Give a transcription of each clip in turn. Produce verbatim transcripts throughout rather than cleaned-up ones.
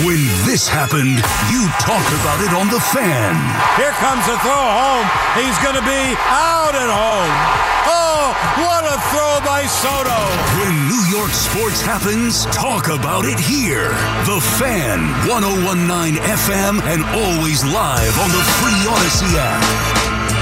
When this happened, you talk about it on The Fan. Here comes a throw home. He's going to be out at home. Oh, what a throw by Soto. When New York sports happens, talk about it here. The Fan, one oh one point nine F M, and always live on the free Odyssey app.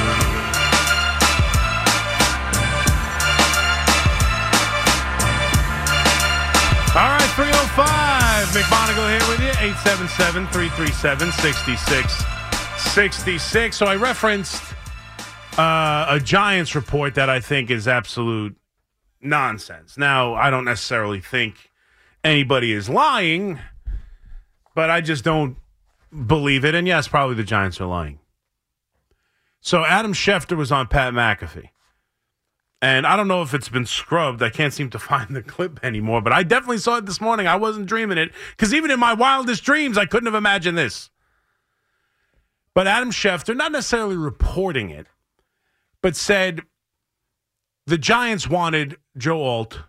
All right, three oh five. McMonagle here with you. eight seven seven, three three seven, six six six six. So I referenced uh, a Giants report that I think is absolute nonsense. Now, I don't necessarily think anybody is lying, but I just don't believe it. And yes, probably the Giants are lying. So Adam Schefter was on Pat McAfee. And I don't know if it's been scrubbed. I can't seem to find the clip anymore. But I definitely saw it this morning. I wasn't dreaming it. Because even in my wildest dreams, I couldn't have imagined this. But Adam Schefter, not necessarily reporting it, but said the Giants wanted Joe Alt,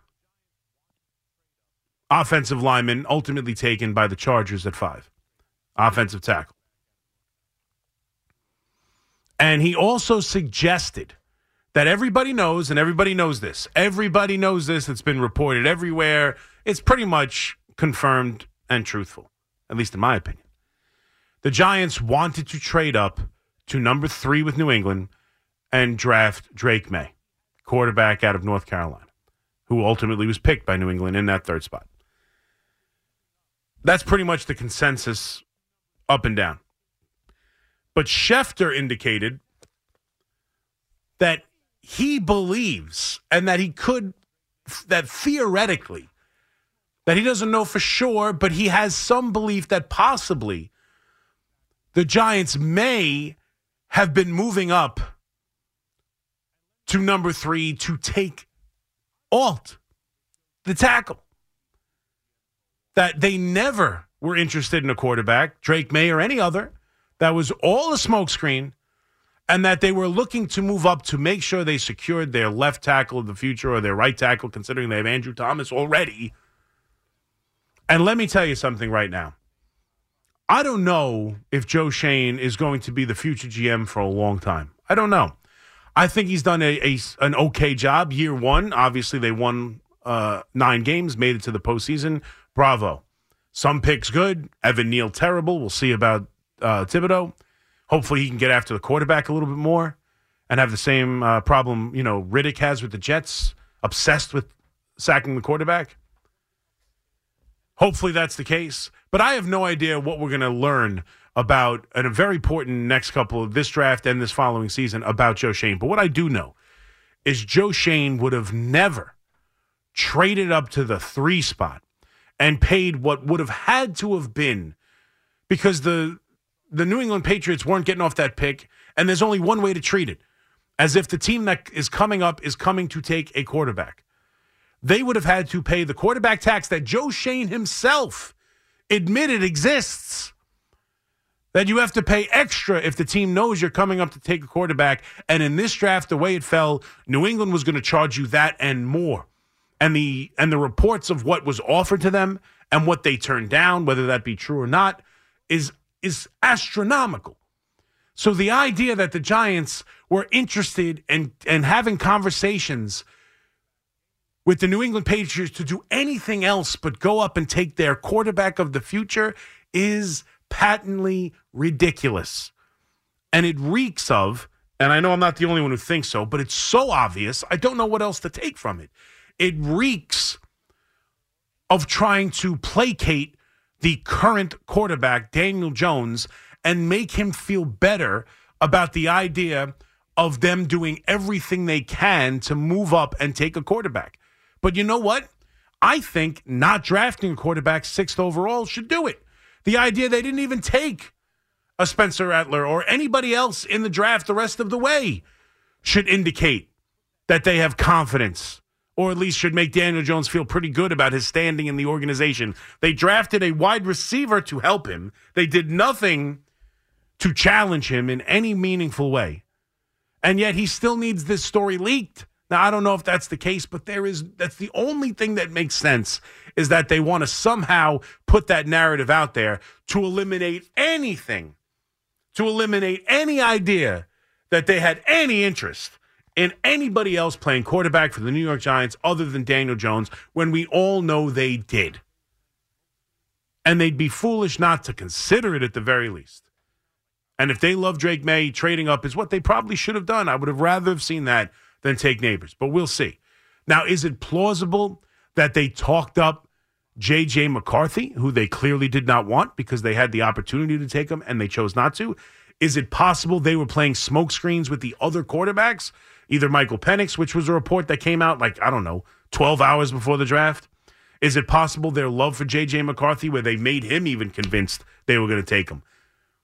offensive lineman, ultimately taken by the Chargers at five. Offensive tackle. And he also suggested that everybody knows, and everybody knows this. Everybody knows this. It's been reported everywhere. It's pretty much confirmed and truthful, at least in my opinion. The Giants wanted to trade up to number three with New England and draft Drake May, quarterback out of North Carolina, who ultimately was picked by New England in that third spot. That's pretty much the consensus up and down. But Schefter indicated that he believes, and that he could, that theoretically, that he doesn't know for sure, but he has some belief that possibly the Giants may have been moving up to number three to take Alt, the tackle. That they never were interested in a quarterback, Drake May or any other. That was all a smokescreen. And that they were looking to move up to make sure they secured their left tackle of the future or their right tackle, considering they have Andrew Thomas already. And let me tell you something right now. I don't know if Joe Schoen is going to be the future G M for a long time. I don't know. I think he's done a, a an okay job. Year one, obviously they won uh, nine games, made it to the postseason. Bravo. Some picks good. Evan Neal terrible. We'll see about uh, Thibodeau. Hopefully he can get after the quarterback a little bit more and have the same uh, problem, you know, Riddick has with the Jets, obsessed with sacking the quarterback. Hopefully that's the case. But I have no idea what we're going to learn about a very important next couple of this draft and this following season about Joe Schoen. But what I do know is Joe Schoen would have never traded up to the three spot and paid what would have had to have been, because the The New England Patriots weren't getting off that pick, and there's only one way to treat it, as if the team that is coming up is coming to take a quarterback. They would have had to pay the quarterback tax that Joe Schoen himself admitted exists, that you have to pay extra if the team knows you're coming up to take a quarterback. And in this draft, the way it fell, New England was going to charge you that and more. And the and the reports of what was offered to them and what they turned down, whether that be true or not, is is astronomical. So the idea that the Giants were interested in, in having conversations with the New England Patriots to do anything else but go up and take their quarterback of the future is patently ridiculous. And it reeks of, and I know I'm not the only one who thinks so, but it's so obvious, I don't know what else to take from it. It reeks of trying to placate the current quarterback, Daniel Jones, and make him feel better about the idea of them doing everything they can to move up and take a quarterback. But you know what? I think not drafting a quarterback sixth overall should do it. The idea they didn't even take a Spencer Rattler or anybody else in the draft the rest of the way should indicate that they have confidence, or at least should make Daniel Jones feel pretty good about his standing in the organization. They drafted a wide receiver to help him. They did nothing to challenge him in any meaningful way. And yet he still needs this story leaked. Now, I don't know if that's the case, but there is that's the only thing that makes sense is that they want to somehow put that narrative out there to eliminate anything, to eliminate any idea that they had any interest in anybody else playing quarterback for the New York Giants other than Daniel Jones, when we all know they did. And they'd be foolish not to consider it at the very least. And if they love Drake May, trading up is what they probably should have done. I would have rather have seen that than take Neighbors, but we'll see. Now, is it plausible that they talked up J J. McCarthy, who they clearly did not want because they had the opportunity to take him and they chose not to? Is it possible they were playing smokescreens with the other quarterbacks, either Michael Penix, which was a report that came out like, I don't know, twelve hours before the draft? Is it possible their love for J J. McCarthy, where they made him even convinced they were going to take him?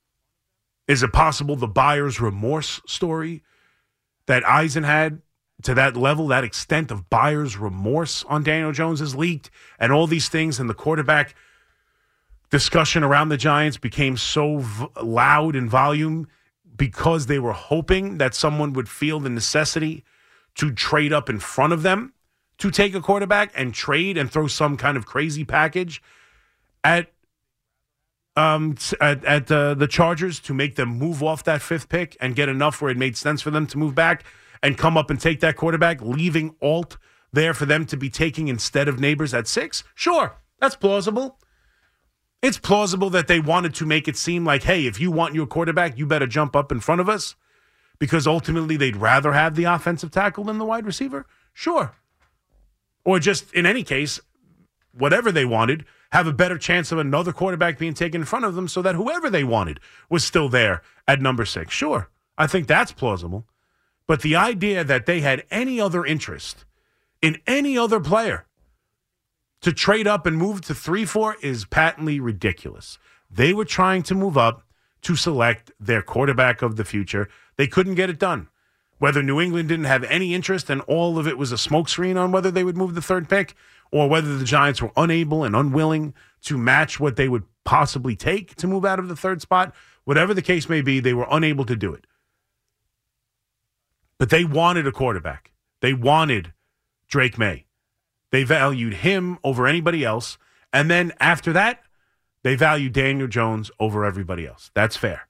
Is it possible the buyer's remorse story that Eisen had to that level, that extent of buyer's remorse on Daniel Jones is leaked, and all these things, and the quarterback discussion around the Giants became so v- loud in volume because they were hoping that someone would feel the necessity to trade up in front of them to take a quarterback and trade and throw some kind of crazy package at um at, at uh, the Chargers to make them move off that fifth pick and get enough where it made sense for them to move back and come up and take that quarterback, leaving Alt there for them to be taking instead of Neighbors at six? Sure, that's plausible. It's plausible that they wanted to make it seem like, hey, if you want your quarterback, you better jump up in front of us, because ultimately they'd rather have the offensive tackle than the wide receiver. Sure. Or just, in any case, whatever they wanted, have a better chance of another quarterback being taken in front of them so that whoever they wanted was still there at number six. Sure, I think that's plausible. But the idea that they had any other interest in any other player to trade up and move to three four is patently ridiculous. They were trying to move up to select their quarterback of the future. They couldn't get it done. Whether New England didn't have any interest and all of it was a smokescreen on whether they would move the third pick, or whether the Giants were unable and unwilling to match what they would possibly take to move out of the third spot, whatever the case may be, they were unable to do it. But they wanted a quarterback. They wanted Drake May. They valued him over anybody else. And then after that, they valued Daniel Jones over everybody else. That's fair.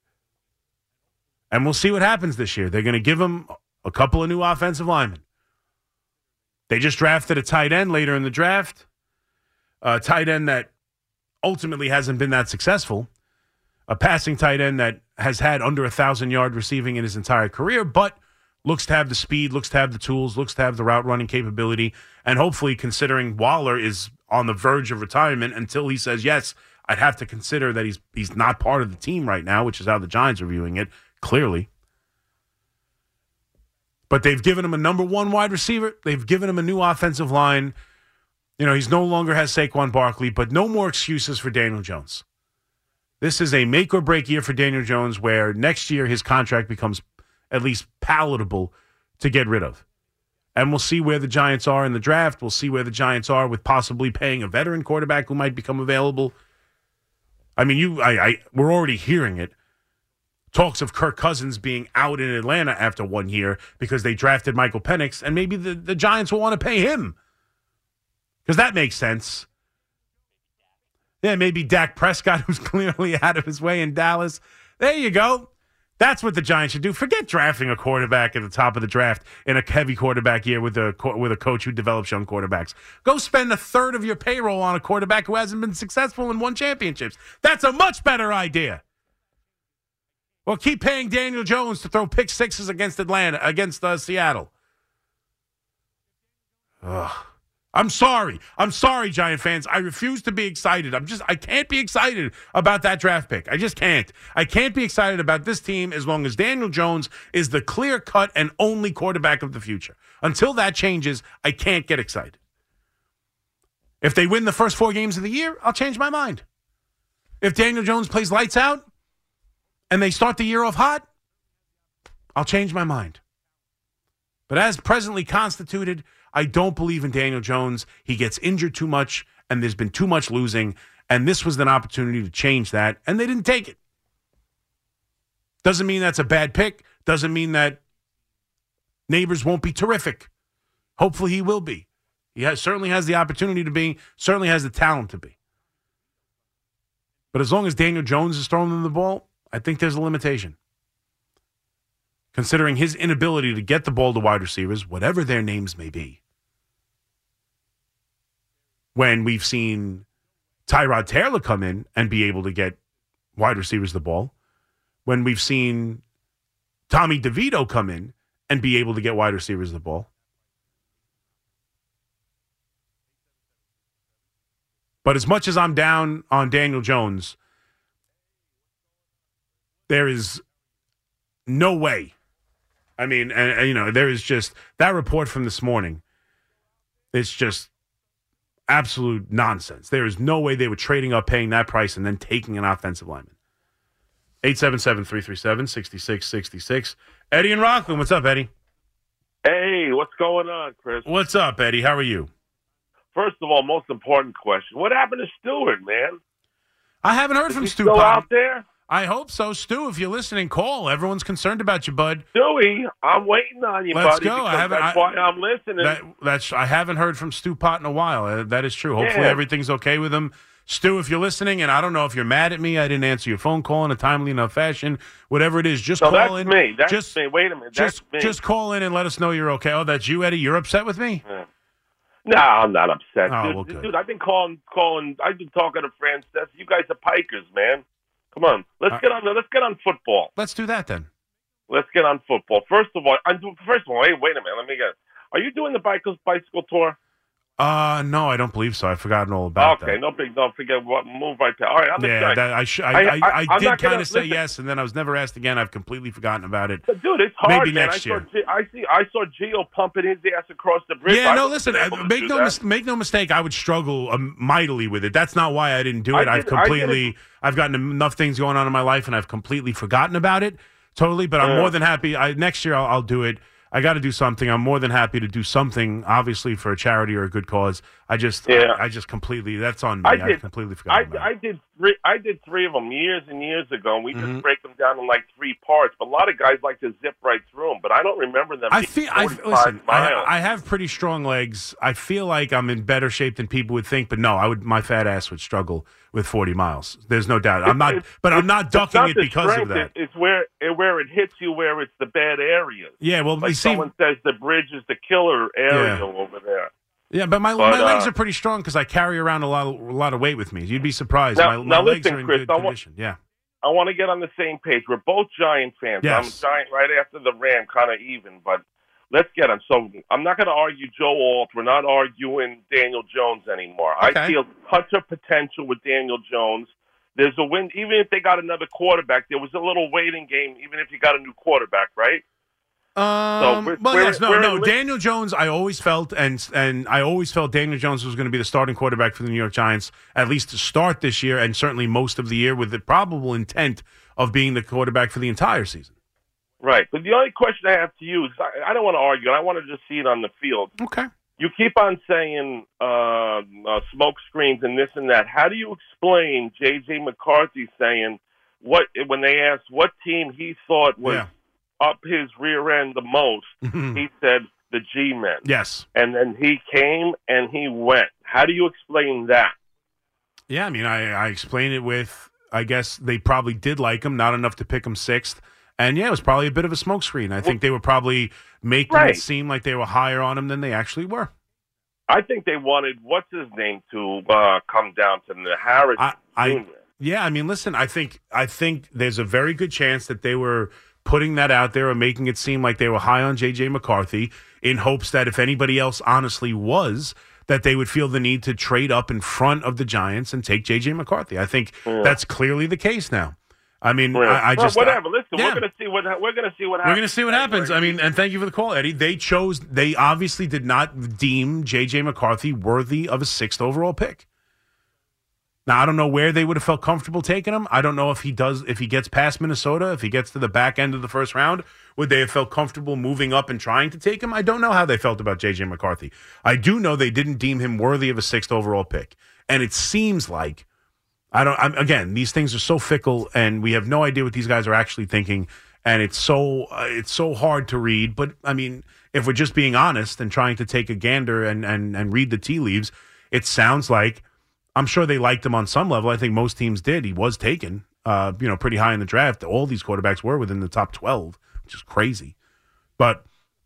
And we'll see what happens this year. They're going to give him a couple of new offensive linemen. They just drafted a tight end later in the draft, a tight end that ultimately hasn't been that successful, a passing tight end that has had under one thousand yard receiving in his entire career, but looks to have the speed, looks to have the tools, looks to have the route running capability, and hopefully, considering Waller is on the verge of retirement, until he says yes, I'd have to consider that he's he's not part of the team right now, which is how the Giants are viewing it, clearly. But they've given him a number one wide receiver. They've given him a new offensive line. You know, he's no longer has Saquon Barkley, but no more excuses for Daniel Jones. This is a make or break year for Daniel Jones, where next year his contract becomes at least palatable to get rid of. And we'll see where the Giants are in the draft. We'll see where the Giants are with possibly paying a veteran quarterback who might become available. I mean, you, I, I we're already hearing it. Talks of Kirk Cousins being out in Atlanta after one year because they drafted Michael Penix, and maybe the, the Giants will want to pay him, because that makes sense. Yeah, maybe Dak Prescott, who's clearly out of his way in Dallas. There you go. That's what the Giants should do. Forget drafting a quarterback at the top of the draft in a heavy quarterback year with a with a coach who develops young quarterbacks. Go spend a third of your payroll on a quarterback who hasn't been successful and won championships. That's a much better idea. Or keep paying Daniel Jones to throw pick sixes against Atlanta, against uh, Seattle. Ugh. I'm sorry. I'm sorry, Giant fans. I refuse to be excited. I'm just, I can't be excited about that draft pick. I just can't. I can't be excited about this team as long as Daniel Jones is the clear-cut and only quarterback of the future. Until that changes, I can't get excited. If they win the first four games of the year, I'll change my mind. If Daniel Jones plays lights out and they start the year off hot, I'll change my mind. But as presently constituted, I don't believe in Daniel Jones. He gets injured too much, and there's been too much losing, and this was an opportunity to change that, and they didn't take it. Doesn't mean that's a bad pick. Doesn't mean that Neighbors won't be terrific. Hopefully he will be. He has, certainly has the opportunity to be, certainly has the talent to be. But as long as Daniel Jones is throwing them the ball, I think there's a limitation. Considering his inability to get the ball to wide receivers, whatever their names may be. When we've seen Tyrod Taylor come in and be able to get wide receivers the ball. When we've seen Tommy DeVito come in and be able to get wide receivers the ball. But as much as I'm down on Daniel Jones, there is no way. I mean, and, and, you know, there is just that report from this morning. It's just absolute nonsense. There is no way they were trading up, paying that price, and then taking an offensive lineman. eight seven seven, three three seven, six six six six. Eddie in Rockland. What's up, Eddie? Hey, what's going on, Chris? What's up, Eddie? How are you? First of all, most important question. What happened to Stewart, man? I haven't heard Is from he Stu. still Pop. out there? I hope so. Stu, if you're listening, call. Everyone's concerned about you, bud. Stewie, I'm waiting on you, Let's buddy. go. I haven't- That's I- why I'm listening. That, that's I haven't heard from Stu Pot in a while. Uh, that is true. Hopefully Yeah. everything's okay with him. Stu, if you're listening, and I don't know if you're mad at me, I didn't answer your phone call in a timely enough fashion. Whatever it is, just no, call that's in. me. That's just, me. Wait a minute. Just, That's me. just call in and let us know you're okay. Oh, that's you, Eddie. You're upset with me? Yeah. No, I'm not upset. Oh, dude, well, good. dude, I've been calling, calling. I've been talking to Frances. You guys are pikers, man. Come on, let's Uh, get on. Let's get on football. Let's do that then. Let's get on football. First of all, I'm, first of all, wait, wait a minute. Let me get. Are you doing the bicycle bicycle tour? Uh, no, I don't believe so. I've forgotten all about Okay, that. no big. Don't forget what move right there. All right, I'm Yeah, excited. that, I, sh- I, I- I, I- I, I'm did not kind gonna- of say listen. yes, and then I was never asked again. I've completely forgotten about it. But dude, it's hard, Maybe man. next I year. Saw, G- I see. I saw Gio pumping his ass across the bridge. Yeah, I no, wasn't listen, able uh, to make do no that. mis- make no mistake. I would struggle um, mightily with it. That's not why I didn't do I it. I've did- I did completely, I've gotten enough things going on in my life, and I've completely forgotten about it. Totally, but I'm Yeah. more than happy. I, next year, I'll, I'll do it. I got to do something. I'm more than happy to do something, obviously for a charity or a good cause. I just, Yeah. I, I just completely. That's on me. I I did. completely I, forgot about I it. did three. I did three of them years and years ago, and we Mhm. just break them down in like three parts. But a lot of guys like to zip right through them, but I don't remember them. I being feel. I forty-five listen. I, miles. I have pretty strong legs. I feel like I'm in better shape than people would think. But no, I would. My fat ass would struggle with forty miles. There's no doubt. I'm not. It's- But I'm it's- not it's ducking not it the because of strength, that. it- It's where it, where it hits you, where it's the bad areas. Yeah. Well, Like you see. someone says, the bridge is the killer area Yeah. over there. Yeah, but my But, my legs uh, are pretty strong because I carry around a lot of, a lot of weight with me. You'd be surprised. Now- my my now legs listen, are in Chris, good I want- condition. Yeah. I want to get on the same page. We're both Giant fans. Yes. I'm a Giant right after the Ram, kind of even, but let's get on. So I'm not going to argue Joe Alt. We're not arguing Daniel Jones anymore. Okay. I feel tons of potential with Daniel Jones. There's a win. Even if they got another quarterback, there was a little waiting game, even if you got a new quarterback, right? Um, we're- well, we're- yes, no, we're no. in- Daniel Jones, I always felt, and and I always felt Daniel Jones was going to be the starting quarterback for the New York Giants, at least to start this year, and certainly most of the year, with the probable intent of being the quarterback for the entire season. Right. But the only question I have to you is I, I don't want to argue. I want to just see it on the field. Okay. You keep on saying uh, uh, smoke screens and this and that. How do you explain J J McCarthy saying what when they asked what team he thought was Yeah. up his rear end the most? He said the G-men. Yes. And then he came and he went. How do you explain that? Yeah, I mean, I, I explained it with, I guess they probably did like him, not enough to pick him sixth. And, yeah, it was probably a bit of a smokescreen. I think they were probably making Right. it seem like they were higher on him than they actually were. I think they wanted what's his name to uh, come down to the Harris I, I Junior Yeah, I mean, listen, I think I think there's a very good chance that they were putting that out there and making it seem like they were high on J J McCarthy in hopes that if anybody else honestly was, that they would feel the need to trade up in front of the Giants and take J J McCarthy. I think Yeah. that's clearly the case now. I mean, Yeah. I, I Well, just whatever. Listen, yeah. we're gonna see what we're gonna see what We're happens. going to see what happens. I mean, and thank you for the call, Eddie. They chose, they obviously did not deem J J McCarthy worthy of a sixth overall pick. Now, I don't know where they would have felt comfortable taking him. I don't know if he does, if he gets past Minnesota, if he gets to the back end of the first round, would they have felt comfortable moving up and trying to take him? I don't know how they felt about J J McCarthy. I do know they didn't deem him worthy of a sixth overall pick. And it seems like, I don't, I'm, again, these things are so fickle and we have no idea what these guys are actually thinking. and it's so uh, it's so hard to read. But I mean, if we're just being honest and trying to take a gander and and and read the tea leaves, it sounds like I'm sure they liked him on some level. I think most teams did. He was taken, uh, you know, pretty high in the draft. All these quarterbacks were within the top twelve, which is crazy. But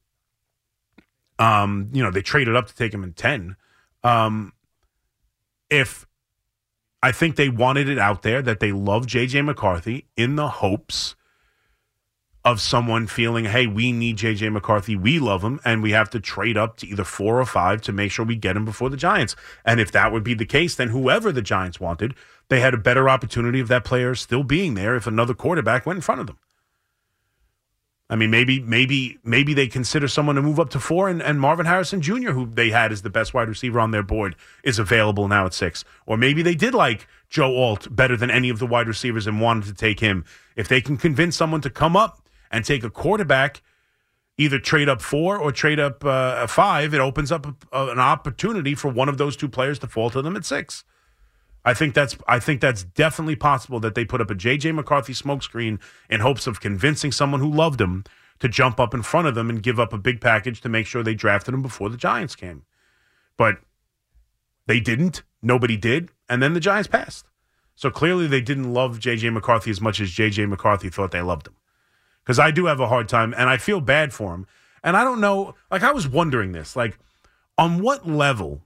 um, you know, they traded up to take him in ten. Um, if I think they wanted it out there that they love J J McCarthy in the hopes of someone feeling, hey, we need J J McCarthy, we love him, and we have to trade up to either four or five to make sure we get him before the Giants. And if that would be the case, then whoever the Giants wanted, they had a better opportunity of that player still being there if another quarterback went in front of them. I mean, maybe maybe, maybe they consider someone to move up to four, and, and Marvin Harrison Junior, who they had as the best wide receiver on their board, is available now at six. Or maybe they did like Joe Alt better than any of the wide receivers and wanted to take him. If they can convince someone to come up and take a quarterback, either trade up four or trade up uh, five, it opens up a, a, an opportunity for one of those two players to fall to them at six. I think that's I think that's definitely possible that they put up a J J McCarthy smokescreen in hopes of convincing someone who loved him to jump up in front of them and give up a big package to make sure they drafted him before the Giants came. But they didn't. Nobody did. And then the Giants passed. So clearly they didn't love J J McCarthy as much as J J McCarthy thought they loved him. Because I do have a hard time, and I feel bad for him. And I don't know, like I was wondering this, like on what level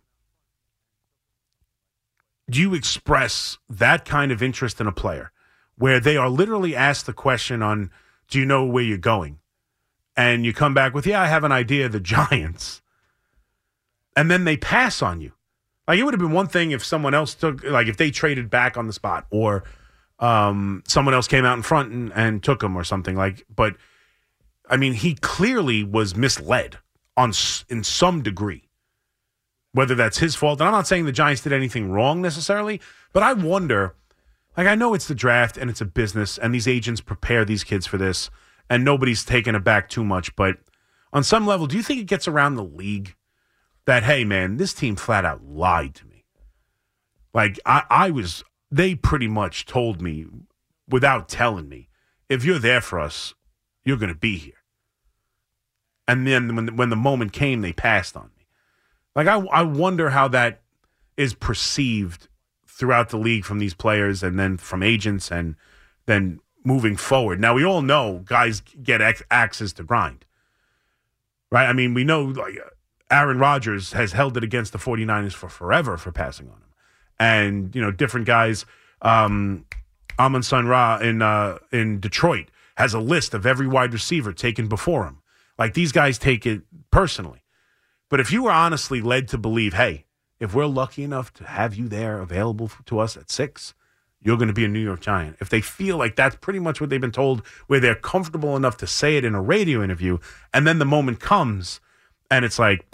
do you express that kind of interest in a player where they are literally asked the question on, do you know where you're going? And you come back with, yeah, I have an idea, the Giants. And then they pass on you. Like it would have been one thing if someone else took, like if they traded back on the spot or um, someone else came out in front and, and took him or something like, but I mean, he clearly was misled on in some degree. Whether that's his fault. And I'm not saying the Giants did anything wrong necessarily, but I wonder, like I know it's the draft and it's a business and these agents prepare these kids for this and nobody's taken aback too much, but on some level, do you think it gets around the league that, hey man, this team flat out lied to me? Like I, I was, they pretty much told me without telling me, if you're there for us, you're going to be here. And then when, when the moment came, they passed on. Like, I, I wonder how that is perceived throughout the league from these players and then from agents and then moving forward. Now, we all know guys get ex- axes to grind, right? I mean, we know like Aaron Rodgers has held it against the 49ers for forever for passing on him. And, you know, different guys, um, Amon-Ra Ra in, uh, in Detroit has a list of every wide receiver taken before him. Like, these guys take it personally. But if you were honestly led to believe, hey, if we're lucky enough to have you there available to us at six, you're going to be a New York Giant. If they feel like that's pretty much what they've been told, where they're comfortable enough to say it in a radio interview, and then the moment comes and it's like,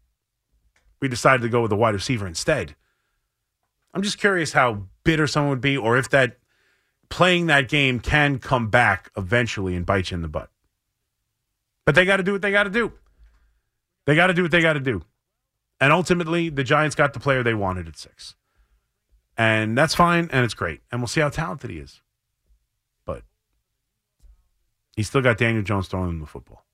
we decided to go with a wide receiver instead. I'm just curious how bitter someone would be, or if that playing that game can come back eventually and bite you in the butt. But they got to do what they got to do. They got to do what they got to do. And ultimately, the Giants got the player they wanted at six. And that's fine, and it's great. And we'll see how talented he is. But he's still got Daniel Jones throwing him the football.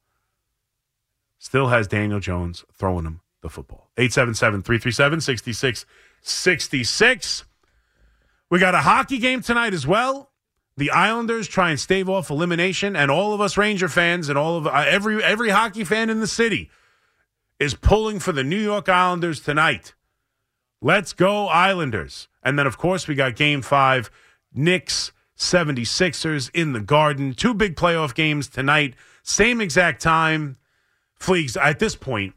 Still has Daniel Jones throwing him the football. eight seven seven, three three seven, six six six six. We got a hockey game tonight as well. The Islanders try and stave off elimination, and all of us Ranger fans and all of uh, every every hockey fan in the city is pulling for the New York Islanders tonight. Let's go Islanders. And then, of course, we got Game five, Knicks, seventy-sixers in the Garden. Two big playoff games tonight, same exact time. Fleegs, at this point,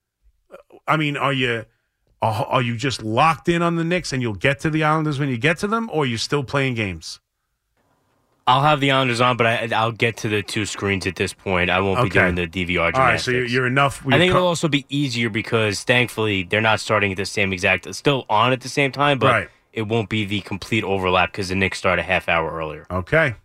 I mean, are you are you just locked in on the Knicks and you'll get to the Islanders when you get to them, or are you still playing games? I'll have the Islanders on, but I, I'll get to the two screens at this point. I won't okay. be doing the D V R gymnastics. All right, so you're, you're enough. I think co- it'll also be easier because, thankfully, they're not starting at the same exact – still on at the same time, but right. It won't be the complete overlap because the Knicks start a half hour earlier. Okay.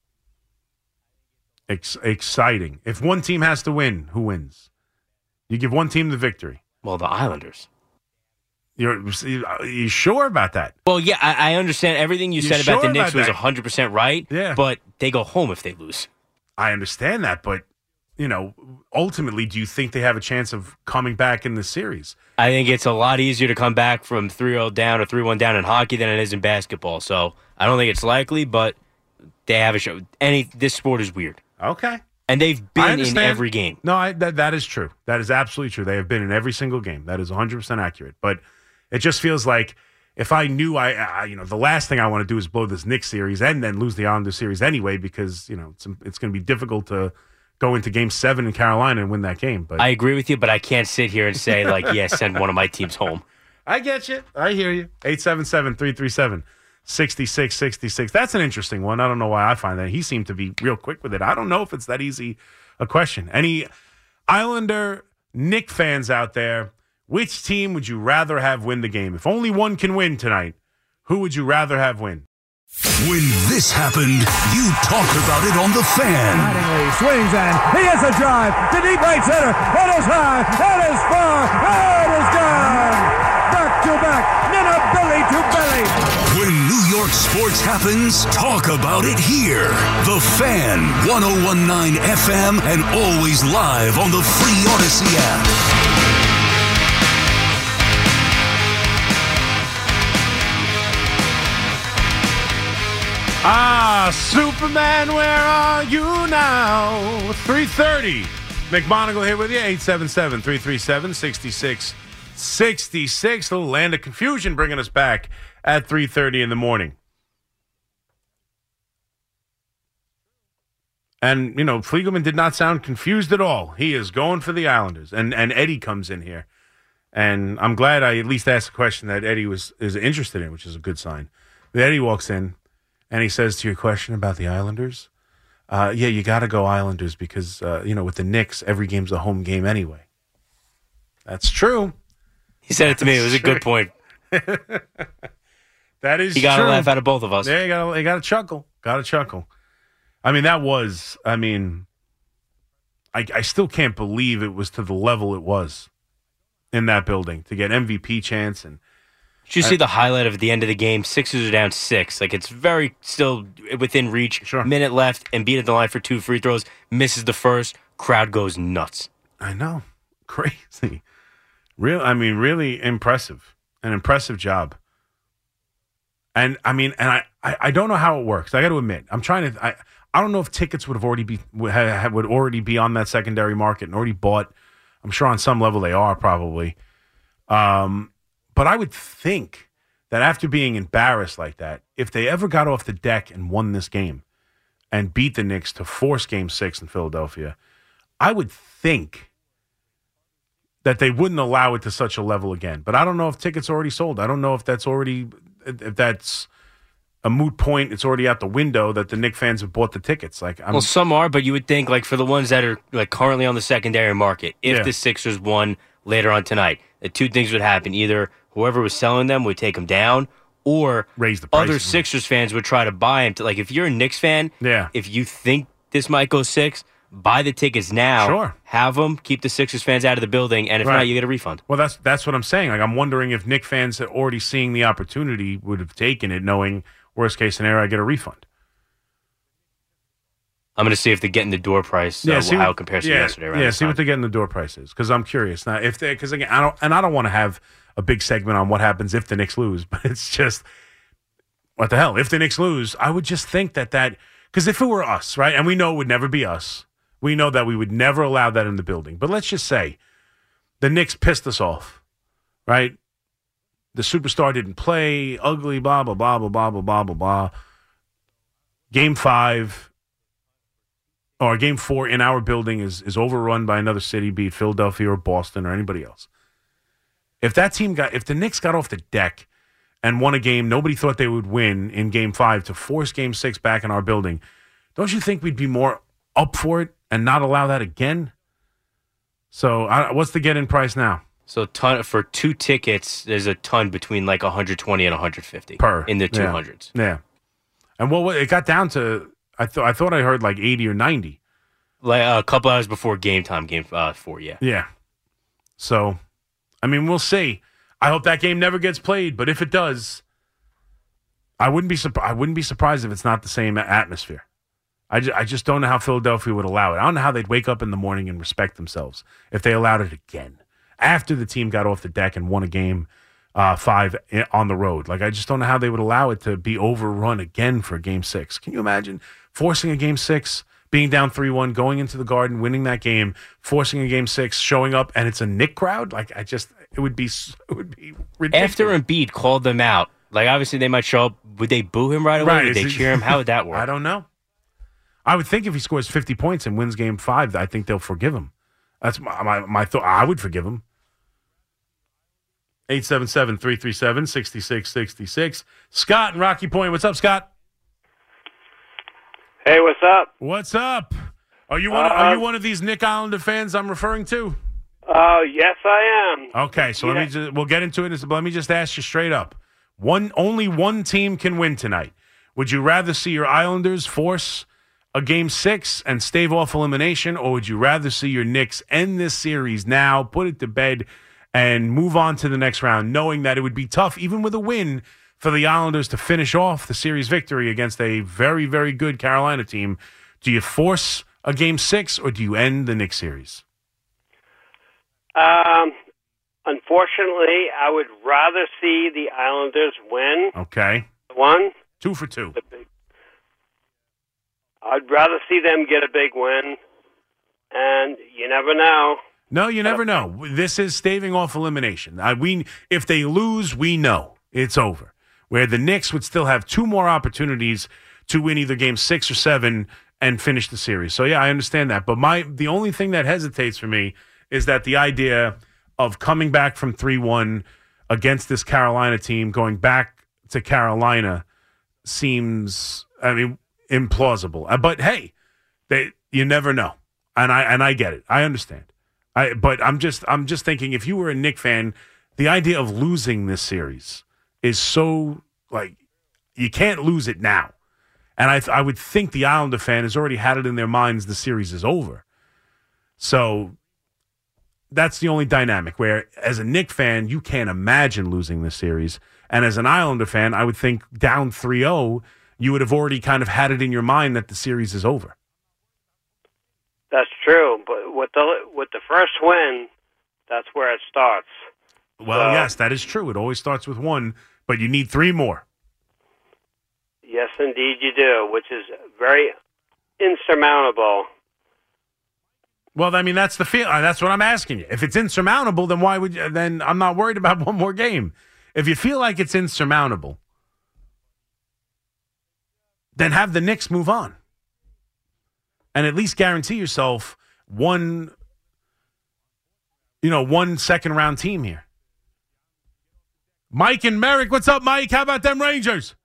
Ex- exciting. If one team has to win, who wins? You give one team the victory. Well, the Islanders. You're are you sure about that? Well, yeah, I, I understand everything you You're said about sure the Knicks about was that? one hundred percent right, yeah. But they go home if they lose. I understand that, but, you know, ultimately, do you think they have a chance of coming back in the series? I think it's a lot easier to come back from three oh down or three one down in hockey than it is in basketball. So I don't think it's likely, but they have a show. Any This sport is weird. Okay. And they've I been in understand. every game. No, I, that that is true. That is absolutely true. They have been in every single game. That is one hundred percent accurate. But it just feels like if I knew I, I you know, the last thing I want to do is blow this Knicks series and then lose the Islanders series anyway, because, you know, it's, it's going to be difficult to go into game seven in Carolina and win that game. But I agree with you, but I can't sit here and say, like, yeah, send one of my teams home. I get you. I hear you. eight seven seven, three three seven, six six six six. That's an interesting one. I don't know why I find that. He seemed to be real quick with it. I don't know if it's that easy a question. Any Islander Knick fans out there, which team would you rather have win the game? If only one can win tonight, who would you rather have win? When this happened, you talked about it on The Fan. Mattingly swings and he has a drive to deep right center. It is high. It is far. It is gone. Back to back. Nina belly to belly. When New York sports happens, talk about it here. The Fan, one oh one point nine F M, and always live on the free Odyssey app. Ah, Superman, where are you now? three thirty. McMonagle here with you. eight seven seven, three three seven, six six six six. A little land of confusion bringing us back at three thirty in the morning. And, you know, Fliegelman did not sound confused at all. He is going for the Islanders. And and Eddie comes in here. And I'm glad I at least asked a question that Eddie was is interested in, which is a good sign. Eddie walks in. And he says to your question about the Islanders, uh, yeah, you got to go Islanders because, uh, you know, with the Knicks, every game's a home game anyway. That's true. He said it to me. It was a good point. That is You got to true. laugh out of both of us. Yeah, you got to you got to chuckle. Got to chuckle. I mean, that was, I mean, I, I still can't believe it was to the level it was in that building to get M V P chance and Did you see the highlight of the end of the game? Sixers are down six. Like, it's very still within reach. Sure. Minute left, and beat at the line for two free throws. Misses the first. Crowd goes nuts. I know. Crazy. Real. I mean, really impressive. An impressive job. And, I mean, and I, I, I don't know how it works. I got to admit. I'm trying to, I, I don't know if tickets would have already be, would, have, would already be on that secondary market and already bought. I'm sure on some level they are probably. Um, But I would think that after being embarrassed like that, if they ever got off the deck and won this game and beat the Knicks to force game six in Philadelphia, I would think that they wouldn't allow it to such a level again. But I don't know if tickets are already sold. I don't know if that's already if that's a moot point. It's already out the window that the Knicks fans have bought the tickets. Like, I'm, Well, some are, but you would think, like, for the ones that are like currently on the secondary market, if Yeah. the Sixers won later on tonight, the two things would happen. Either whoever was selling them would take them down, or Raise the price. other Sixers fans would try to buy them. To, like, if you're a Knicks fan, Yeah. if you think this might go six, buy the tickets now. Sure. Have them, keep the Sixers fans out of the building, and if Right. not, you get a refund. Well, that's that's what I'm saying. Like, I'm wondering if Knicks fans that already seeing the opportunity would have taken it, knowing worst case scenario, I get a refund. I'm going to see if they're getting the door price, uh, see how what- it compares yeah, to yesterday. Around Yeah, this see what time. they're getting the door price is, because I'm curious now. If they, because again, I don't, and I don't want to have a big segment on what happens if the Knicks lose, but it's just what the hell. If the Knicks lose, I would just think that that because if it were us, right, and we know it would never be us, we know that we would never allow that in the building. But let's just say the Knicks pissed us off, right? The superstar didn't play, ugly, blah blah blah blah blah blah blah blah blah. Game five. Or game four in our building is, is overrun by another city, be it Philadelphia or Boston or anybody else. If that team got, if the Knicks got off the deck and won a game nobody thought they would win in game five to force game six back in our building, don't you think we'd be more up for it and not allow that again? So I, what's the get-in price now? So ton for two tickets, there's a ton between like one hundred twenty and one hundred fifty Per. in the Yeah. two hundreds. Yeah. And what well, it got down to, I, th- I thought I heard like eighty or ninety. Like uh, a couple hours before game time, game uh, four, yeah. Yeah. So, I mean, we'll see. I hope that game never gets played, but if it does, I wouldn't be surp- I wouldn't be surprised if it's not the same atmosphere. I, ju- I just don't know how Philadelphia would allow it. I don't know how they'd wake up in the morning and respect themselves if they allowed it again after the team got off the deck and won a game uh, five i- on the road. Like, I just don't know how they would allow it to be overrun again for game six. Can you imagine forcing a game six, being down three one, going into the Garden, winning that game, forcing a game six, showing up, and it's a Knick crowd? Like, I just, it would be, s- it would be ridiculous. After Embiid called them out, like obviously they might show up. Would they boo him right away? Right, Would they is it- cheer him? How would that work? I don't know. I would think if he scores fifty points and wins game five, I think they'll forgive him. That's my my, my thought. I would forgive him. eight seven seven, three three seven, six six six six. Scott in Rocky Point. What's up, Scott? Hey, what's up? What's up? Are you one, Uh, are you one of these Nick Islander fans I'm referring to? Uh, yes, I am. Okay, so let Yeah. me just, we'll get into it. But let me just ask you straight up. One Only one team can win tonight. Would you rather see your Islanders force a game six and stave off elimination, or would you rather see your Knicks end this series now, put it to bed, and move on to the next round, knowing that it would be tough, even with a win, for the Islanders to finish off the series victory against a very, very good Carolina team? Do you force a game six, or do you end the Knicks series? Um, unfortunately, I would rather see the Islanders win. Okay. One, Two for two. the big. I'd rather see them get a big win, and you never know. No, you never know. This is staving off elimination. I, we, if they lose, we know it's over. Where the Knicks would still have two more opportunities to win either game six or seven and finish the series. So yeah, I understand that. But my the only thing that hesitates for me is that the idea of coming back from three one against this Carolina team, going back to Carolina, seems, I mean, implausible. Uh, But hey, they you never know, and I and I get it. I understand. I but I'm just I'm just thinking, if you were a Knick fan, the idea of losing this series is so, like, you can't lose it now. And I I would think the Islander fan has already had it in their minds the series is over. So that's the only dynamic where, as a Knick fan, you can't imagine losing this series. And as an Islander fan, I would think down three oh, you would have already kind of had it in your mind that the series is over. That's true, but with the with the first win, that's where it starts. Well, So- yes, that is true. It always starts with one, but you need three more. Yes, indeed, you do, which is very insurmountable. Well, I mean, that's the feel. uh, That's what I'm asking you. If it's insurmountable, then why would you? Then I'm not worried about one more game. If you feel like it's insurmountable, then have the Knicks move on, and at least guarantee yourself one, you know, one second round team here. Mike and Merrick, what's up, Mike? How about them Rangers?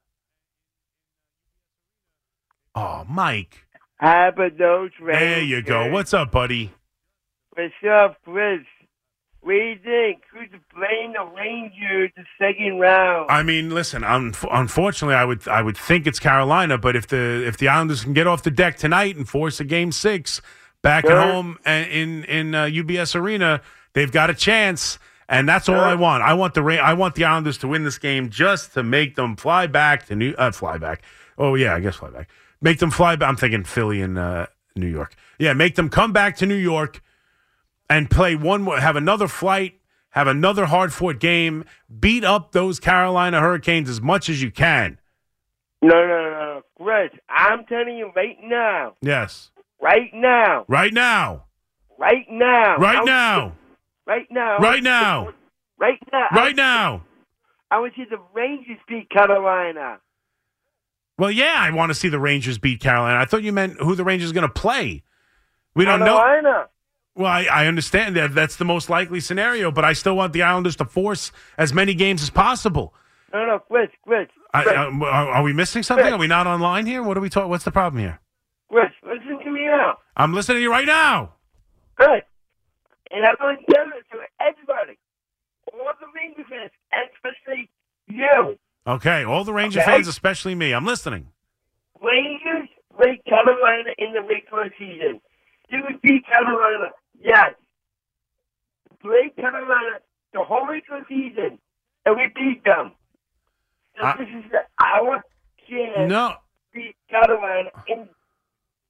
Oh, Mike. How about those Rangers? There you go. What's up, buddy? What's up, Chris? What do you think? Who's playing the Rangers the second round? I mean, listen. Un- unfortunately, I would I would think it's Carolina, but if the if the Islanders can get off the deck tonight and force a game six back Sure. at home uh, in in uh, U B S Arena, they've got a chance. And that's all Sure. I want. I want the Ra- I want the Islanders to win this game just to make them fly back to New uh, fly back. Oh yeah, I guess fly back. Make them fly back. I'm thinking Philly and uh, New York. Yeah, make them come back to New York and play one more, have another flight, have another hard-fought game, beat up those Carolina Hurricanes as much as you can. No, no, no, no. Chris, I'm telling you right now. Yes. Right now. Right now. Right now. Right I now. want- Right now. Right now. Right now. Right now. I want to see the Rangers beat Carolina. Well, yeah, I want to see the Rangers beat Carolina. I thought you meant who the Rangers are going to play. We don't know. Carolina. Well, I, I understand that that's the most likely scenario, but I still want the Islanders to force as many games as possible. No, no, Chris, Chris. I, Chris, I, are, are we missing something? Are we not online here? What are we talking? What's the problem here? Chris, listen to me now. I'm listening to you right now. Chris. And I'm going to tell it to everybody. All the Rangers fans, and especially you. Okay, all the Ranger Okay. fans, especially me. I'm listening. Rangers beat Carolina in the regular season. You would beat Carolina, yes. Play Carolina the whole regular season, and we beat them. So I- this is the, our chance No, to beat Carolina in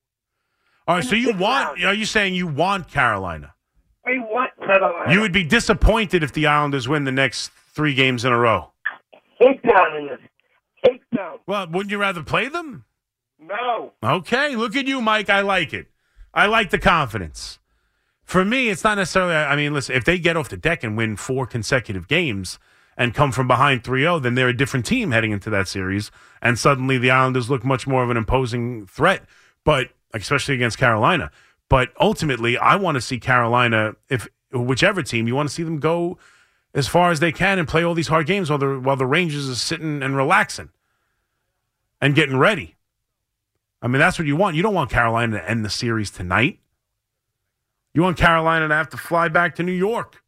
All right, so you want, are you saying you want Carolina? I want Carolina. You would be disappointed if the Islanders win the next three games in a row. Take down in this. Take down. Well, wouldn't you rather play them? No. Okay, look at you, Mike. I like it. I like the confidence. For me, it's not necessarily, I mean, listen, if they get off the deck and win four consecutive games and come from behind three oh, then they're a different team heading into that series, and suddenly the Islanders look much more of an imposing threat, but especially against Carolina. But ultimately, I want to see Carolina, if whichever team, you want to see them go as far as they can and play all these hard games while the, while the Rangers are sitting and relaxing and getting ready. I mean, that's what you want. You don't want Carolina to end the series tonight. You want Carolina to have to fly back to New York.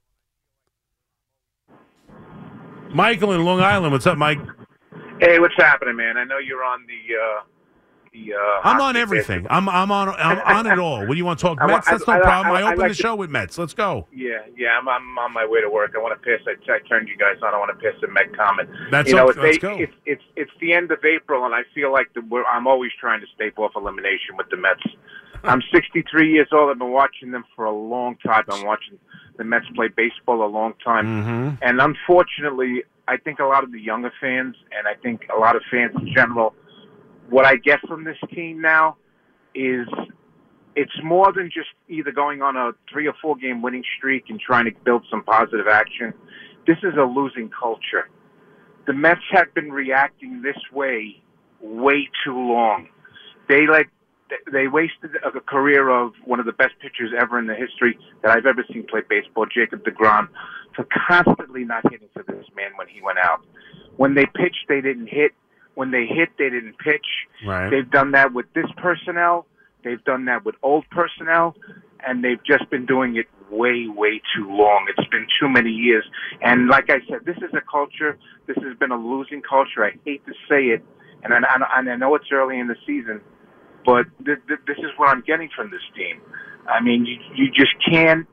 Michael in Long Island. What's up, Mike? Hey, what's happening, man? I know you're on the uh, the. Uh, I'm on everything. I'm I'm on I'm on it all. What do you want to talk Mets? That's no I, I, problem. I, I, I opened like the to, show with Mets. Let's go. Yeah, yeah. I'm I'm on my way to work. I want to piss. I, I turned you guys on. I want to piss and Met comment. That's you know, okay. Let's go. It's it's it's the end of April, and I feel like the, we're, I'm always trying to stave off elimination with the Mets. I'm sixty-three years old. I've been watching them for a long time. I've been watching the Mets play baseball a long time. Mm-hmm. And unfortunately, I think a lot of the younger fans, and I think a lot of fans in general, what I get from this team now is it's more than just either going on a three or four game winning streak and trying to build some positive action. This is a losing culture. The Mets have been reacting this way way too long. They let They wasted a career of one of the best pitchers ever in the history that I've ever seen play baseball, Jacob deGrom, for constantly not hitting for this man when he went out. When they pitched, they didn't hit. When they hit, they didn't pitch. Right. They've done that with this personnel. They've done that with old personnel. And they've just been doing it way, way too long. It's been too many years. And like I said, this is a culture. This has been a losing culture. I hate to say it. And I, and I know it's early in the season. But th- th- this is what I'm getting from this team. I mean, you, you just can't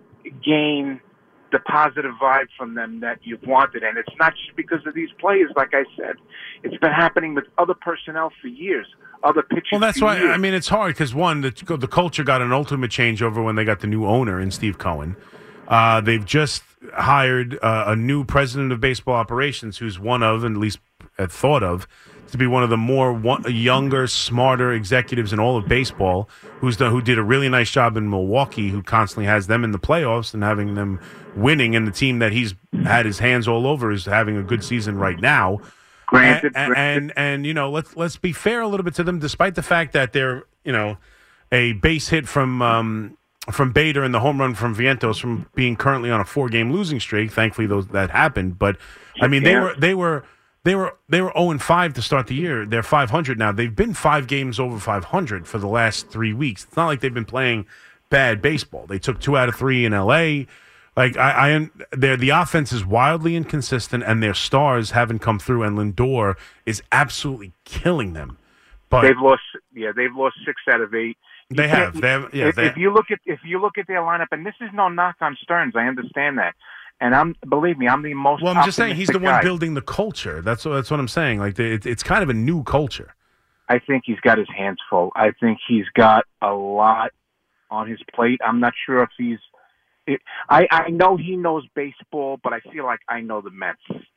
gain the positive vibe from them that you've wanted. And it's not just because of these players, like I said. It's been happening with other personnel for years, other pitchers Well, that's for why, years. I mean, it's hard because, one, the, the culture got an ultimate changeover when they got the new owner in Steve Cohen. Uh, they've just hired uh, a new president of baseball operations who's one of, at least uh, thought of, to be one of the more one, younger, smarter executives in all of baseball, who's done, who did a really nice job in Milwaukee, who constantly has them in the playoffs and having them winning, and the team that he's had his hands all over is having a good season right now. Granted, and, and, and and you know, let's let's be fair a little bit to them, despite the fact that they're, you know, a base hit from um, from Bader and the home run from Vientos from being currently on a four game losing streak. Thankfully, those that happened, but I mean, they were they were. They were they were oh and five to start the year. They're five hundred now. They've been five games over five hundred for the last three weeks. It's not like they've been playing bad baseball. They took two out of three in L A. Like I, I they're, the offense is wildly inconsistent, and their stars haven't come through. And Lindor is absolutely killing them. But they've lost, yeah, they've lost six out of eight. You they have. They have. Yeah. If, They, if you look at if you look at their lineup, and this is no knock on Stearns, I understand that. And I'm believe me, I'm the most. well, I'm just saying he's the one guy. building the culture. That's what, that's what I'm saying. Like the, it, it's kind of a new culture. I think he's got his hands full. I think he's got a lot on his plate. I'm not sure if he's. It, I I know he knows baseball, but I feel like I know the Mets,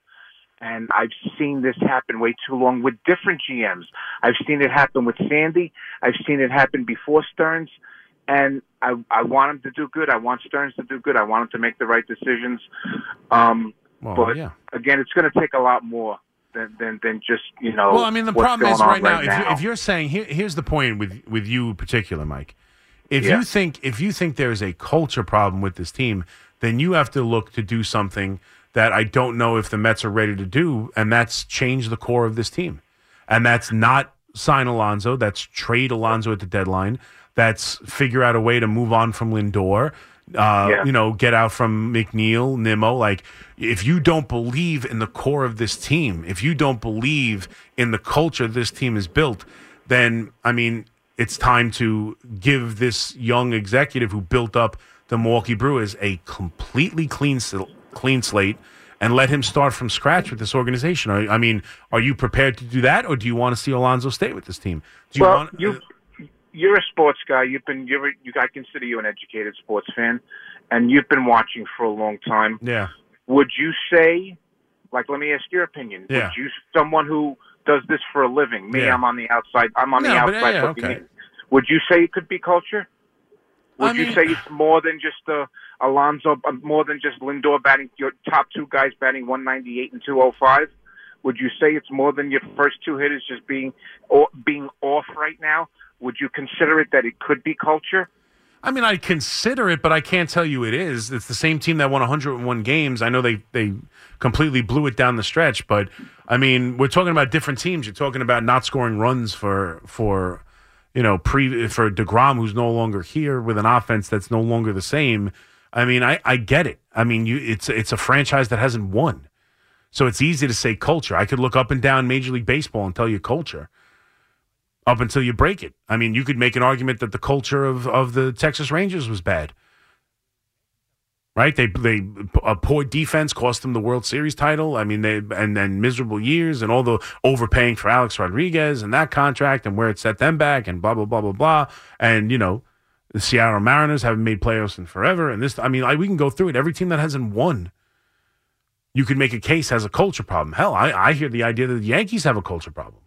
and I've seen this happen way too long with different G Ms. I've seen it happen with Sandy. I've seen it happen before Stearns. And I, I want him to do good. I want Stearns to do good. I want him to make the right decisions. Um, Well, but yeah. again, it's going to take a lot more than, than than just you know. Well, I mean, the what's problem is going right on now, right if, now. You, if you're saying here, here's the point with with you in particular, Mike. If Yeah. you think if you think there is a culture problem with this team, then you have to look to do something that I don't know if the Mets are ready to do, and that's change the core of this team, and that's not sign Alonso, that's trade Alonso at the deadline. That's figure out a way to move on from Lindor, uh, Yeah. you know, get out from McNeil, Nimmo. Like, if you don't believe in the core of this team, if you don't believe in the culture this team is built, then, I mean, it's time to give this young executive who built up the Milwaukee Brewers a completely clean, clean slate and let him start from scratch with this organization. Are, I mean, are you prepared to do that, or do you want to see Alonso stay with this team? Do you well, want you you're a sports guy. You've been you're you. I consider you an educated sports fan, and you've been watching for a long time. Yeah. Would you say, like, let me ask your opinion. Yeah. Would you, someone who does this for a living, me, Yeah. I'm on the outside. I'm on No, the but, outside yeah, looking okay. in. Would you say it could be culture? Would I you mean- say it's more than just uh, Alonso, uh, more than just Lindor batting, your top two guys batting one ninety-eight and two oh five? Would you say it's more than your first two hitters just being or, being off right now? Would you consider it that it could be culture? I mean, I consider it, but I can't tell you it is. It's the same team that won one hundred one games. I know they, they completely blew it down the stretch, but, I mean, we're talking about different teams. You're talking about not scoring runs for, for you know, pre for DeGrom, who's no longer here, with an offense that's no longer the same. I mean, I, I get it. I mean, you it's it's a franchise that hasn't won. So it's easy to say culture. I could look up and down Major League Baseball and tell you culture up until you break it. I mean, you could make an argument that the culture of, of the Texas Rangers was bad. Right? They they a poor defense cost them the World Series title. I mean, they and then miserable years and all the overpaying for Alex Rodriguez and that contract and where it set them back and blah blah blah blah blah. And you know, the Seattle Mariners haven't made playoffs in forever. And this, I mean, I, we can go through it. Every team that hasn't won, you could make a case has a culture problem. Hell, I, I hear the idea that the Yankees have a culture problem.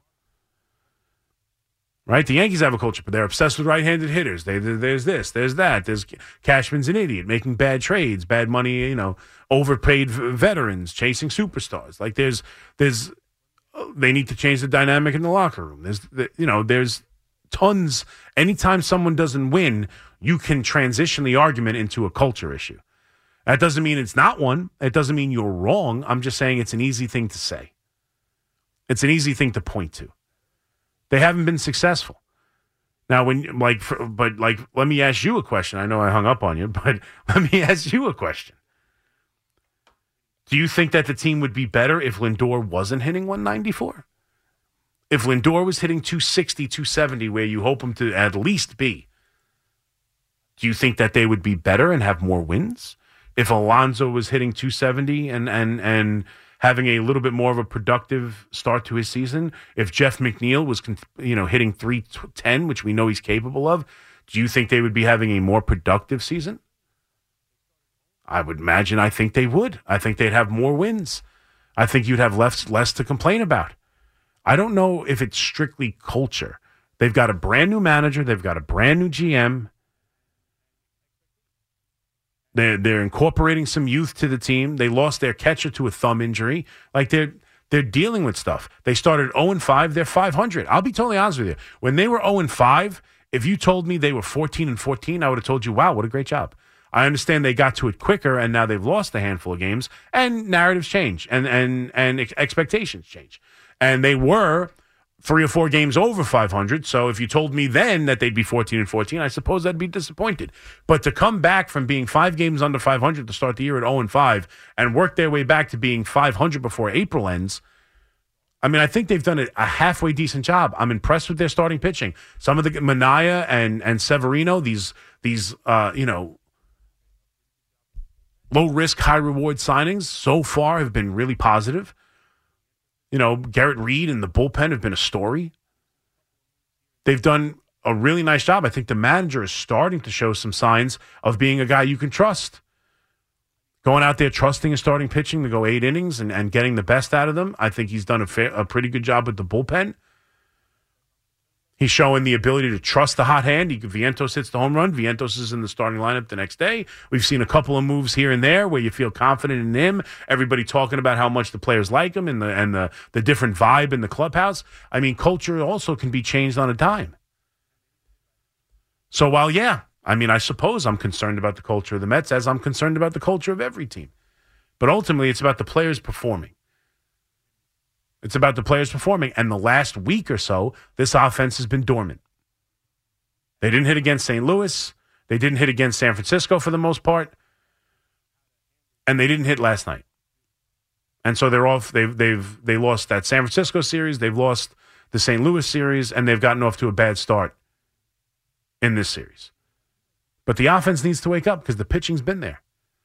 Right? The Yankees have a culture, but they're obsessed with right-handed hitters. They, there's this, there's that. There's Cashman's an idiot, making bad trades, bad money, you know, overpaid v- veterans, chasing superstars. Like there's, there's, they need to change the dynamic in the locker room. There's, you know, there's tons. Anytime someone doesn't win, you can transition the argument into a culture issue. That doesn't mean it's not one. It doesn't mean you're wrong. I'm just saying it's an easy thing to say. It's an easy thing to point to. They haven't been successful. Now, when like, for, but like, let me ask you a question. I know I hung up on you, but let me ask you a question. Do you think that the team would be better if Lindor wasn't hitting one ninety-four? If Lindor was hitting two sixty, two seventy, where you hope him to at least be, do you think that they would be better and have more wins? If Alonso was hitting two seventy and and and having a little bit more of a productive start to his season, if Jeff McNeil was, you know, hitting three ten, which we know he's capable of, do you think they would be having a more productive season? I would imagine I think they would. I think they'd have more wins. I think you'd have less, less to complain about. I don't know if it's strictly culture. They've got a brand new manager. They've got a brand new G M. They're, they're incorporating some youth to the team. They lost their catcher to a thumb injury. Like, they're they're dealing with stuff. They started oh and five. They're five hundred. I'll be totally honest with you. When they were oh and five, if you told me they were fourteen and fourteen, I would have told you, wow, what a great job. I understand they got to it quicker, and now they've lost a handful of games, and narratives change, and and and expectations change. And they were three or four games over five hundred. So if you told me then that they'd be fourteen and fourteen, I suppose I'd be disappointed. But to come back from being five games under five hundred to start the year at oh and five and work their way back to being five hundred before April ends, I mean, I think they've done a, a halfway decent job. I'm impressed with their starting pitching. Some of the Minaya and and Severino, these these uh, you know, low risk, high reward signings so far have been really positive. You know, Garrett Reed and the bullpen have been a story. They've done a really nice job. I think the manager is starting to show some signs of being a guy you can trust. Going out there, trusting his starting pitching to go eight innings and, and getting the best out of them. I think he's done a, fair, a pretty good job with the bullpen. He's showing the ability to trust the hot hand. He, Vientos hits the home run. Vientos is in the starting lineup the next day. We've seen a couple of moves here and there where you feel confident in him. Everybody talking about how much the players like him and the and the, the different vibe in the clubhouse. I mean, culture also can be changed on a dime. So while, yeah, I mean, I suppose I'm concerned about the culture of the Mets as I'm concerned about the culture of every team. But ultimately, it's about the players performing. It's about the players performing. And the last week or so, this offense has been dormant. They didn't hit against Saint Louis. They didn't hit against San Francisco for the most part. And they didn't hit last night. And so they're off. They've they've they lost that San Francisco series. They've lost the Saint Louis series, and they've gotten off to a bad start in this series. But the offense needs to wake up because the pitching's been there.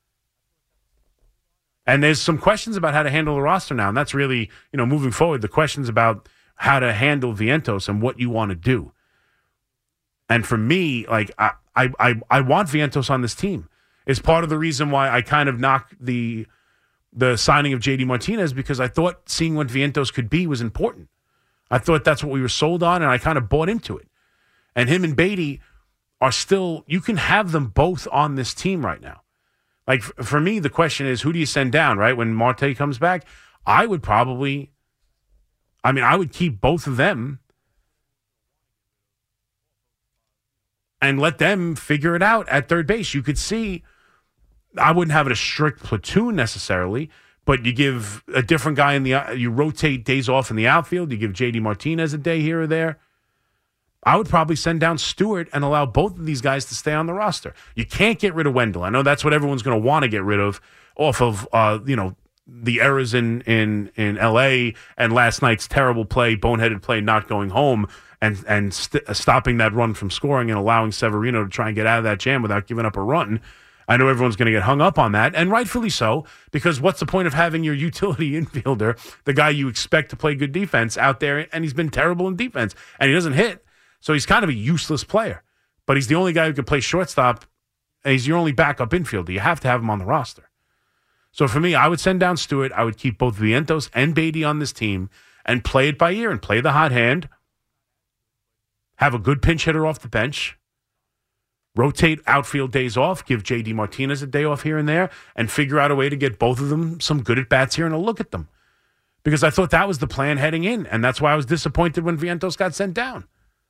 And there's some questions about how to handle the roster now. And that's really, you know, moving forward, the questions about how to handle Vientos and what you want to do. And for me, like I, I, I, I want Vientos on this team. It's part of the reason why I kind of knocked the the signing of J D Martinez, because I thought seeing what Vientos could be was important. I thought that's what we were sold on, and I kind of bought into it. And him and Beatty are still, you can have them both on this team right now. Like, for me, the question is, who do you send down, right? When Marte comes back, I would probably, I mean, I would keep both of them and let them figure it out at third base. You could see, I wouldn't have it a strict platoon necessarily, but you give a different guy in the, you rotate days off in the outfield. You give J D Martinez a day here or there. I would probably send down Stewart and allow both of these guys to stay on the roster. You can't get rid of Wendell. I know that's what everyone's going to want to get rid of off of, uh, you know, the errors in, in, in L A and last night's terrible play, boneheaded play, not going home and, and st- stopping that run from scoring and allowing Severino to try and get out of that jam without giving up a run. I know everyone's going to get hung up on that, and rightfully so, because what's the point of having your utility infielder, the guy you expect to play good defense, out there, and he's been terrible in defense, and he doesn't hit, so he's kind of a useless player. But he's the only guy who can play shortstop, and he's your only backup infielder. You have to have him on the roster. So for me, I would send down Stewart. I would keep both Vientos and Beatty on this team and play it by ear and play the hot hand, have a good pinch hitter off the bench, rotate outfield days off, give J D Martinez a day off here and there, and figure out a way to get both of them some good at-bats here and a look at them. Because I thought that was the plan heading in, and that's why I was disappointed when Vientos got sent down.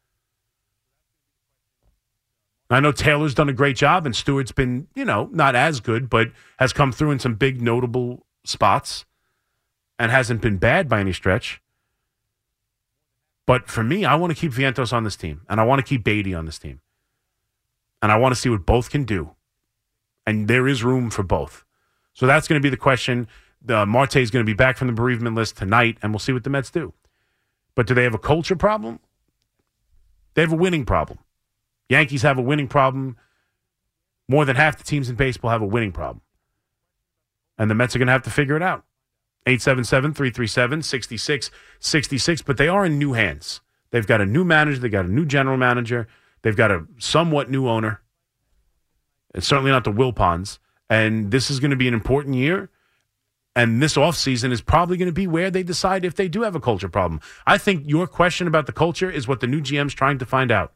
I know Taylor's done a great job, and Stewart's been, you know, not as good, but has come through in some big notable spots and hasn't been bad by any stretch. But for me, I want to keep Vientos on this team, and I want to keep Beatty on this team. And I want to see what both can do. And there is room for both. So that's going to be the question. The Marte is going to be back from the bereavement list tonight, and we'll see what the Mets do. But do they have a culture problem? They have a winning problem. Yankees have a winning problem. More than half the teams in baseball have a winning problem. And the Mets are going to have to figure it out. eight seven seven, three three seven, six six six six. But they are in new hands. They've got a new manager. They've got a new general manager. They've got a somewhat new owner. It's certainly not the Wilpons. And this is going to be an important year. And this offseason is probably going to be where they decide if they do have a culture problem. I think your question about the culture is what the new G M's trying to find out.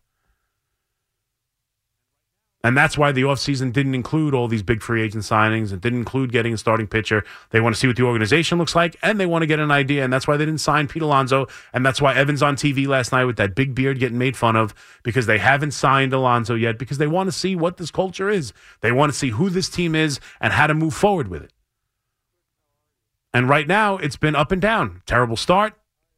And that's why the offseason didn't include all these big free agent signings. It didn't include getting a starting pitcher. They want to see what the organization looks like, and they want to get an idea. And that's why they didn't sign Pete Alonso. And that's why Evans on T V last night with that big beard getting made fun of, because they haven't signed Alonso yet, because they want to see what this culture is. They want to see who this team is and how to move forward with it. And right now, it's been up and down. Terrible start.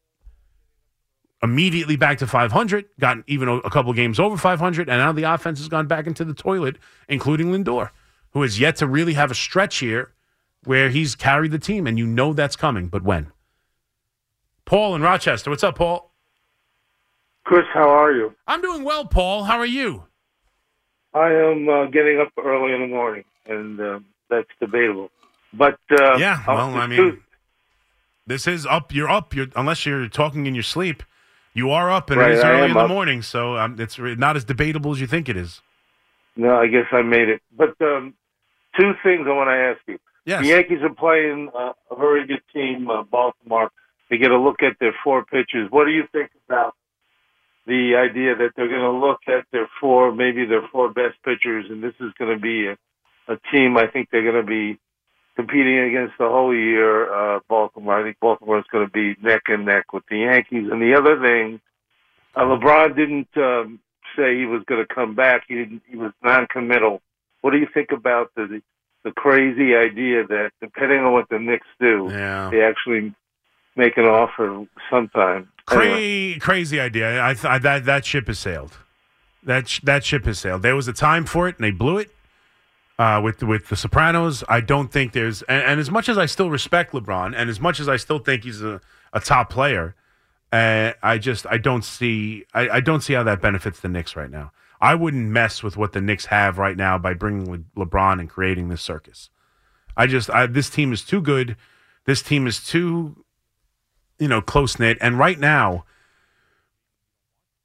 Immediately back to five hundred, gotten even a couple games over five hundred, and now the offense has gone back into the toilet, including Lindor, who has yet to really have a stretch here where he's carried the team, and you know that's coming, but when? Paul in Rochester. What's up, Paul? Chris, how are you? I'm doing well, Paul. How are you? I am uh, getting up early in the morning, and uh, that's debatable. But uh, yeah, well, I mean, two... this is up. You're up. You're unless you're talking in your sleep. You are up, and right, it is early in the up. morning, so um, it's not as debatable as you think it is. No, I guess I made it. But um, two things I want to ask you. Yes. The Yankees are playing uh, a very good team, uh, Baltimore. They get a look at their four pitchers. What do you think about the idea that they're going to look at their four, maybe their four best pitchers, and this is going to be a, a team I think they're going to be competing against the whole year, uh, Baltimore. I think Baltimore is going to be neck and neck with the Yankees. And the other thing, uh, LeBron didn't um, say he was going to come back. He didn't. He was non-committal. What do you think about the the crazy idea that depending on what the Knicks do, yeah. they actually make an offer sometime? Cra- anyway. Crazy idea. I, th- that that ship has sailed. That sh- that ship has sailed. There was a time for it, and they blew it. Uh, with with the Sopranos, I don't think there's, and, and as much as I still respect LeBron, and as much as I still think he's a, a top player, uh, I just I don't see I, I don't see how that benefits the Knicks right now. I wouldn't mess with what the Knicks have right now by bringing Le- LeBron and creating this circus. I just I, this team is too good. This team is too, you know, close knit, and right now,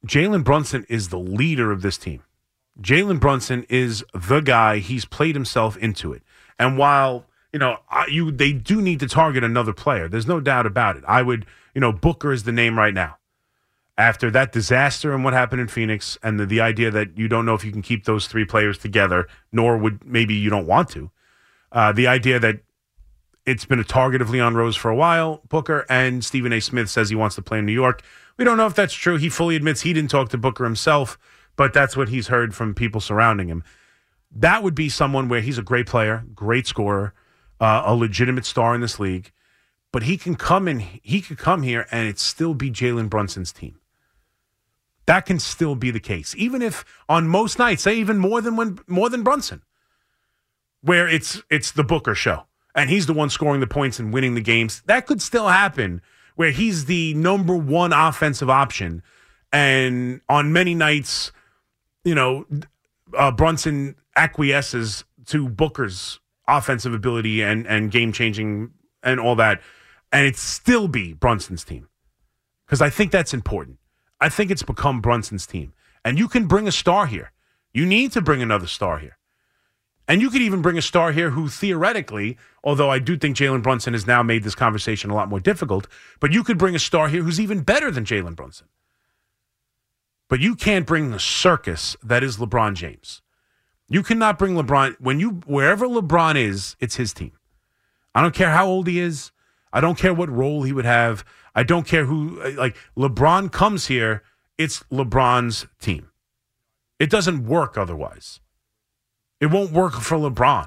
Jalen Brunson is the leader of this team. Jalen Brunson is the guy. He's played himself into it. And while, you know, I, you they do need to target another player, there's no doubt about it. I would, you know, Booker is the name right now. After that disaster and what happened in Phoenix and the, the idea that you don't know if you can keep those three players together, nor would maybe you don't want to. Uh, the idea that it's been a target of Leon Rose for a while, Booker, and Stephen A. Smith says he wants to play in New York. We don't know if that's true. He fully admits he didn't talk to Booker himself, but that's what he's heard from people surrounding him. That would be someone where he's a great player, great scorer, uh, a legitimate star in this league, but he can come in, he could come here and it still be Jalen Brunson's team. That can still be the case, even if on most nights, say even more than when, more than Brunson, where it's it's the Booker show and he's the one scoring the points and winning the games. That could still happen, where he's the number one offensive option, and on many nights, you know, uh, Brunson acquiesces to Booker's offensive ability and and game changing and all that, and it still be Brunson's team, because I think that's important. I think it's become Brunson's team. And you can bring a star here. You need to bring another star here. And you could even bring a star here who theoretically, although I do think Jalen Brunson has now made this conversation a lot more difficult, but you could bring a star here who's even better than Jalen Brunson. But you can't bring the circus that is LeBron James. You cannot bring LeBron. When you, wherever LeBron is, it's his team. I don't care how old he is. I don't care what role he would have. I don't care who, like, LeBron comes here, it's LeBron's team. It doesn't work otherwise. It won't work for LeBron.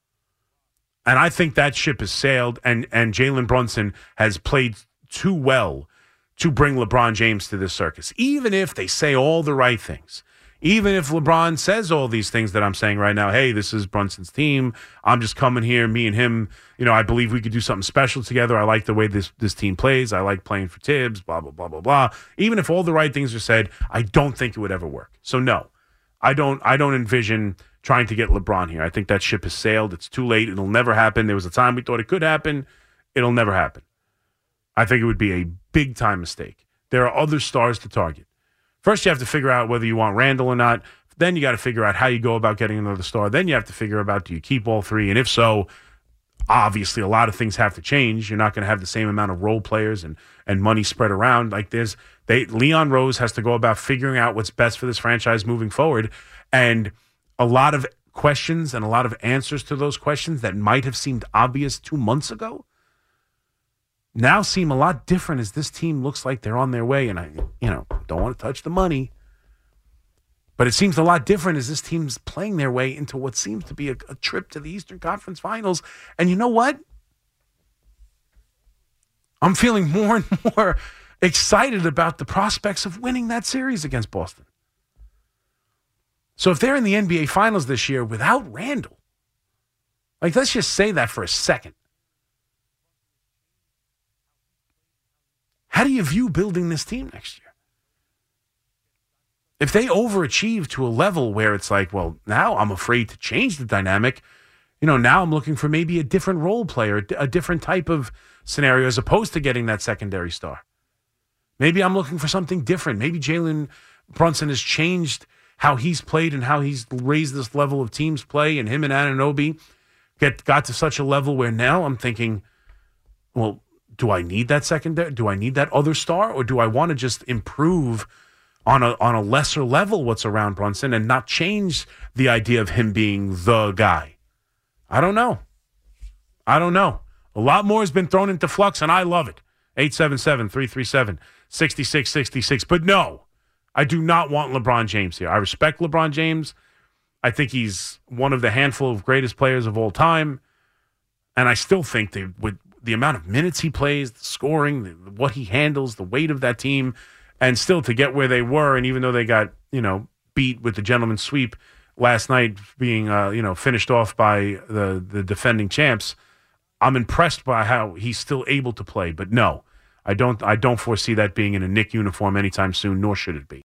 And I think that ship has sailed, and, and Jalen Brunson has played too well to bring LeBron James to this circus, even if they say all the right things. Even if LeBron says all these things that I'm saying right now, hey, this is Brunson's team. I'm just coming here, me and him. You know, I believe we could do something special together. I like the way this, this team plays. I like playing for Tibbs, blah, blah, blah, blah, blah. Even if all the right things are said, I don't think it would ever work. So, no, I don't I don't envision trying to get LeBron here. I think that ship has sailed. It's too late. It'll never happen. There was a time we thought it could happen. It'll never happen. I think it would be a big-time mistake. There are other stars to target. First, you have to figure out whether you want Randall or not. Then you got to figure out how you go about getting another star. Then you have to figure out, do you keep all three? And if so, obviously a lot of things have to change. You're not going to have the same amount of role players and, and money spread around. Like there's, they Leon Rose has to go about figuring out what's best for this franchise moving forward. And a lot of questions and a lot of answers to those questions that might have seemed obvious two months ago now seem a lot different as this team looks like they're on their way. And I, you know, don't want to touch the money, but it seems a lot different as this team's playing their way into what seems to be a, a trip to the Eastern Conference Finals. And you know what? I'm feeling more and more excited about the prospects of winning that series against Boston. So if they're in the N B A Finals this year without Randall, like let's just say that for a second. How do you view building this team next year? If they overachieve to a level where it's like, well, now I'm afraid to change the dynamic, you know, now I'm looking for maybe a different role player, a different type of scenario as opposed to getting that secondary star. Maybe I'm looking for something different. Maybe Jalen Brunson has changed how he's played and how he's raised this level of teams play, and him and Anunoby get got to such a level where now I'm thinking, well, do I need that secondary? Do I need that other star, or do I want to just improve on a on a lesser level what's around Brunson and not change the idea of him being the guy? I don't know. I don't know. A lot more has been thrown into flux, and I love it. eight seven seven, three three seven, six six six six. But no, I do not want LeBron James here. I respect LeBron James. I think he's one of the handful of greatest players of all time, and I still think they would. The amount of minutes he plays, the scoring, the, what he handles, the weight of that team, and still to get where they were, and even though they got, you know, beat with the gentleman's sweep last night, being, uh, you know, finished off by the, the defending champs, I'm impressed by how he's still able to play. But no, I don't, I don't foresee that being in a Knick uniform anytime soon, nor should it be.